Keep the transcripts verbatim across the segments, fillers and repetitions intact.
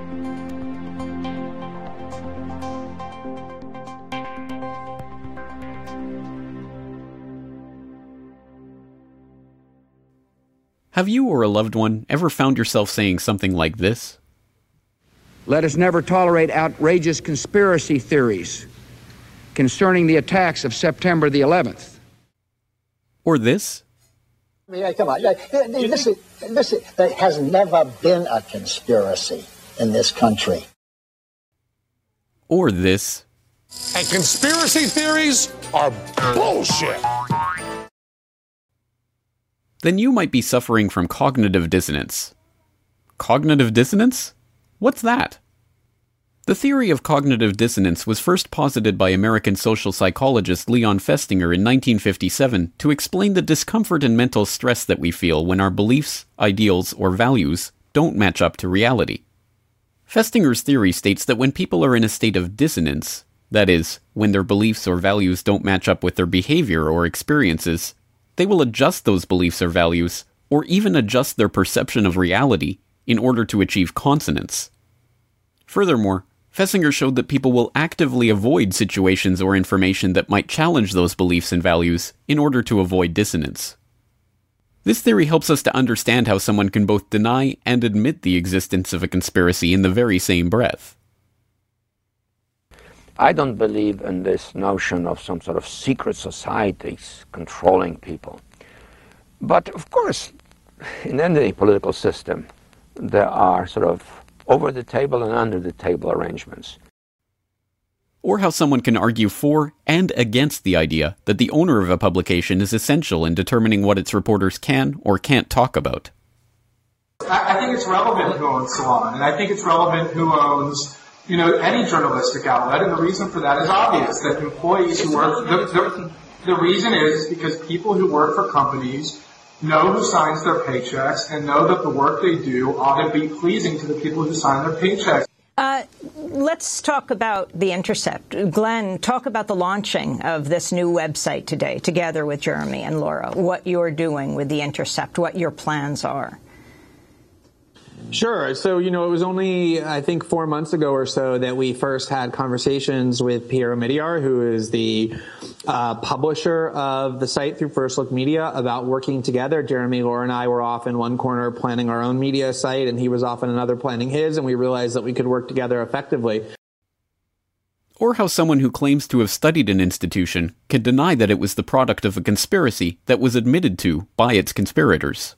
Have you or a loved one ever found yourself saying something like this? Let us never tolerate outrageous conspiracy theories concerning the attacks of September the eleventh. Or this? Yeah, come on. Listen, listen, there has never been a conspiracy in this country. Or this? And conspiracy theories are bullshit. Then you might be suffering from cognitive dissonance. Cognitive dissonance? What's that? The theory of cognitive dissonance was first posited by American social psychologist Leon Festinger in nineteen fifty-seven to explain the discomfort and mental stress that we feel when our beliefs, ideals, or values don't match up to reality. Festinger's theory states that when people are in a state of dissonance, that is, when their beliefs or values don't match up with their behavior or experiences, they will adjust those beliefs or values, or even adjust their perception of reality in order to achieve consonance. Furthermore, Festinger showed that people will actively avoid situations or information that might challenge those beliefs and values in order to avoid dissonance. This theory helps us to understand how someone can both deny and admit the existence of a conspiracy in the very same breath. I don't believe in this notion of some sort of secret societies controlling people. But of course, in any political system, there are sort of over-the-table and under-the-table arrangements. Or how someone can argue for and against the idea that the owner of a publication is essential in determining what its reporters can or can't talk about. I think it's relevant who owns Salon, and I think it's relevant who owns, you know, any journalistic outlet, and the reason for that is obvious, that employees who work, the, the, the reason is because people who work for companies know who signs their paychecks and know that the work they do ought to be pleasing to the people who sign their paychecks. Uh, let's talk about The Intercept. Glenn, talk about the launching of this new website today, together with Jeremy and Laura, what you're doing with The Intercept, what your plans are. Sure. So, you know, it was only, I think, four months ago or so that we first had conversations with Pierre Omidyar, who is the uh, publisher of the site through First Look Media, about working together. Jeremy, Laura, and I were off in one corner planning our own media site, and he was off in another planning his, and we realized that we could work together effectively. Or how someone who claims to have studied an institution can deny that it was the product of a conspiracy that was admitted to by its conspirators.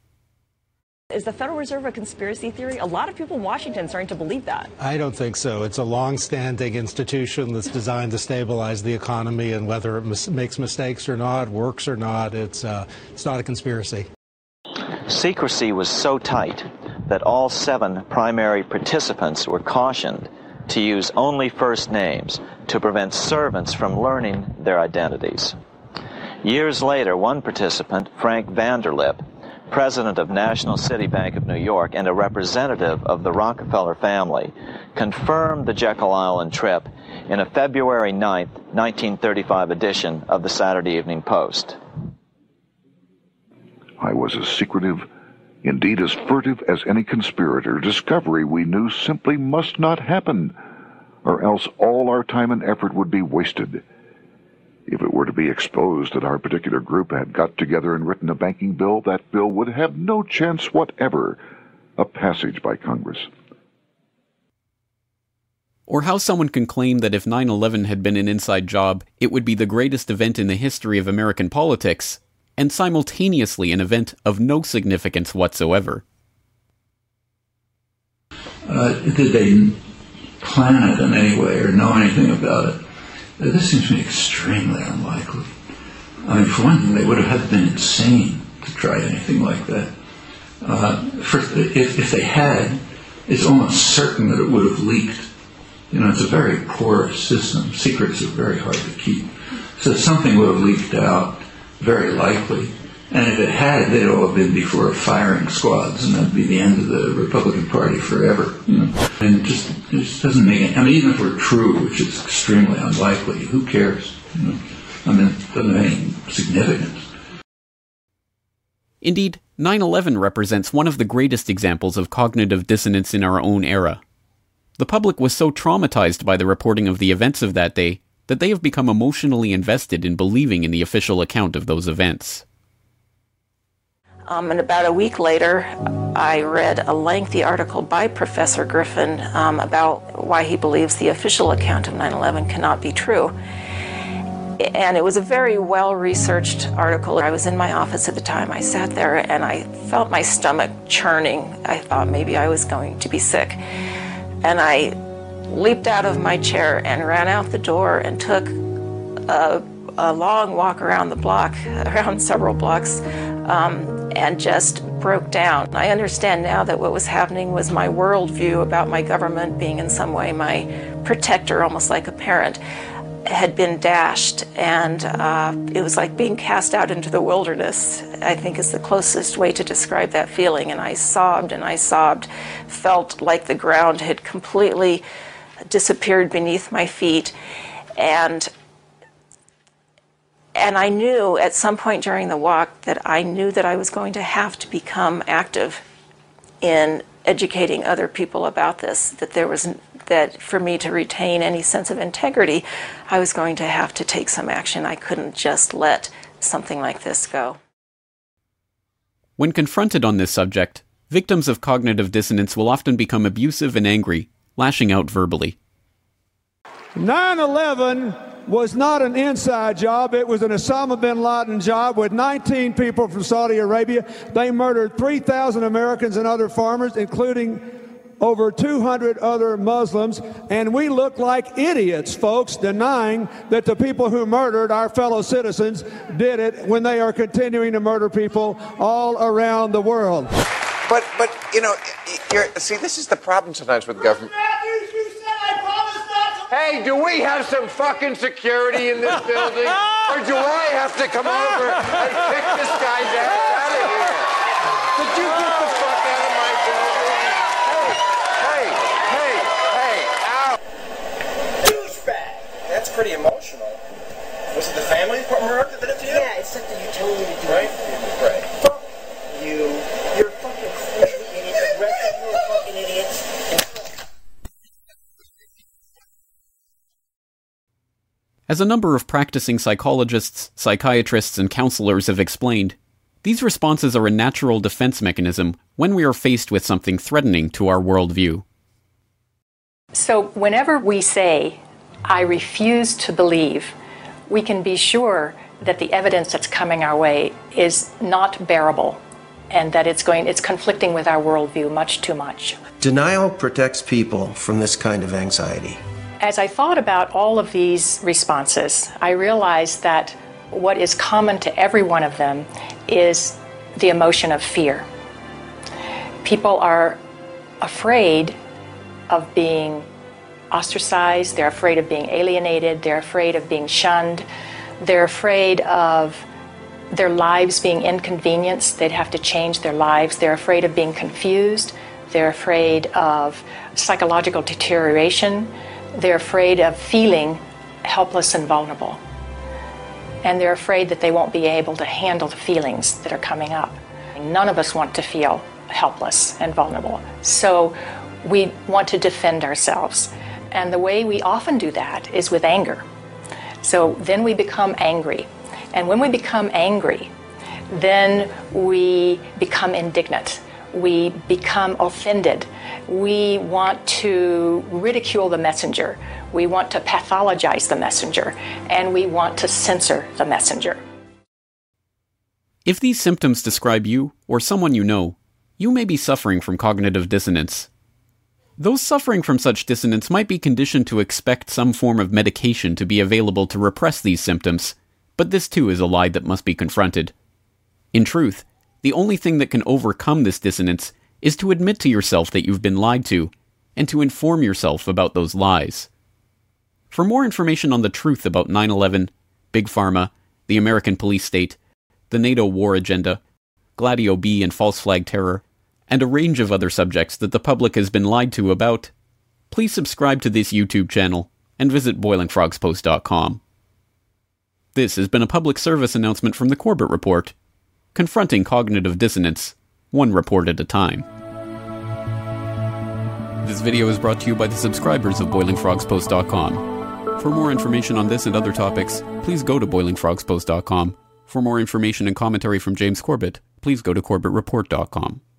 Is the Federal Reserve a conspiracy theory? A lot of people in Washington are starting to believe that. I don't think so. It's a long-standing institution that's designed to stabilize the economy, and whether it mis- makes mistakes or not, works or not, it's uh, it's not a conspiracy. Secrecy was so tight that all seven primary participants were cautioned to use only first names to prevent servants from learning their identities. Years later, one participant, Frank Vanderlip, president of National City Bank of New York and a representative of the Rockefeller family, confirmed the Jekyll Island trip in a February ninth, nineteen thirty-five edition of the Saturday Evening Post. I was as secretive, indeed as furtive as any conspirator. Discovery, we knew, simply must not happen, or else all our time and effort would be wasted. If it were to be exposed that our particular group had got together and written a banking bill, that bill would have no chance whatever of passage by Congress. Or how someone can claim that if nine eleven had been an inside job, it would be the greatest event in the history of American politics, and simultaneously an event of no significance whatsoever. Uh, did they plan it in any way or know anything about it? This seems to me extremely unlikely. I mean, for one thing, they would have had to been insane to try anything like that. Uh, for, if, if they had, it's almost certain that it would have leaked. You know, it's a very porous system. Secrets are very hard to keep. So something would have leaked out, very likely. And if it had, they'd all have been before firing squads, and that'd be the end of the Republican Party forever. You know, and it just, it just doesn't make any. I mean, even if we're true, which is extremely unlikely, who cares? You know? I mean, it doesn't have any significance. Indeed, nine eleven represents one of the greatest examples of cognitive dissonance in our own era. The public was so traumatized by the reporting of the events of that day that they have become emotionally invested in believing in the official account of those events. Um, and about a week later, I read a lengthy article by Professor Griffin um, about why he believes the official account of nine eleven cannot be true. And it was a very well-researched article. I was in my office at the time. I sat there and I felt my stomach churning. I thought maybe I was going to be sick. And I leaped out of my chair and ran out the door and took a, a long walk around the block, around several blocks, um, and just broke down. I understand now that what was happening was my worldview about my government being in some way my protector, almost like a parent, had been dashed, and uh, it was like being cast out into the wilderness, I think is the closest way to describe that feeling. And I sobbed and I sobbed, felt like the ground had completely disappeared beneath my feet. And and I knew at some point during the walk that I knew that I was going to have to become active in educating other people about this, that there was that for me to retain any sense of integrity, I was going to have to take some action. I couldn't just let something like this go. When confronted on this subject, victims of cognitive dissonance will often become abusive and angry, lashing out verbally. nine eleven was not an inside job. It was an Osama bin Laden job with nineteen people from Saudi Arabia. They murdered three thousand Americans and other farmers, including over two hundred other Muslims, and we look like idiots, folks, denying that the people who murdered our fellow citizens did it when they are continuing to murder people all around the world. But, but you know, you're, see, this is the problem sometimes with government. Hey, do we have some fucking security in this building? Or do I have to come over and pick this guy's ass out of here? Did you get the fuck out of my building? Hey, hey, hey, ow. Douchebag. That's pretty emotional. Was it the family member that did it to you? Yeah, it's something you told me to do. Right? Right. Fuck you. You're a fucking crazy idiot. The rest of you are fucking idiots. As a number of practicing psychologists, psychiatrists, and counselors have explained, these responses are a natural defense mechanism when we are faced with something threatening to our worldview. So whenever we say, I refuse to believe, we can be sure that the evidence that's coming our way is not bearable and that it's going, it's conflicting with our worldview much too much. Denial protects people from this kind of anxiety. As I thought about all of these responses, I realized that what is common to every one of them is the emotion of fear. People are afraid of being ostracized, they're afraid of being alienated, they're afraid of being shunned, they're afraid of their lives being inconvenienced, they'd have to change their lives, they're afraid of being confused, they're afraid of psychological deterioration, they're afraid of feeling helpless and vulnerable. And they're afraid that they won't be able to handle the feelings that are coming up. None of us want to feel helpless and vulnerable. So we want to defend ourselves. And the way we often do that is with anger. So then we become angry. And when we become angry, then we become indignant. We become offended. We want to ridicule the messenger. We want to pathologize the messenger. And we want to censor the messenger. If these symptoms describe you or someone you know, you may be suffering from cognitive dissonance. Those suffering from such dissonance might be conditioned to expect some form of medication to be available to repress these symptoms, but this too is a lie that must be confronted. In truth, the only thing that can overcome this dissonance is to admit to yourself that you've been lied to, and to inform yourself about those lies. For more information on the truth about nine eleven, Big Pharma, the American police state, the NATO war agenda, Gladio B and false flag terror, and a range of other subjects that the public has been lied to about, please subscribe to this YouTube channel and visit boiling frogs post dot com. This has been a public service announcement from the Corbett Report, confronting cognitive dissonance, one report at a time. This video is brought to you by the subscribers of boiling frogs post dot com. For more information on this and other topics, please go to boiling frogs post dot com. For more information and commentary from James Corbett, please go to corbett report dot com.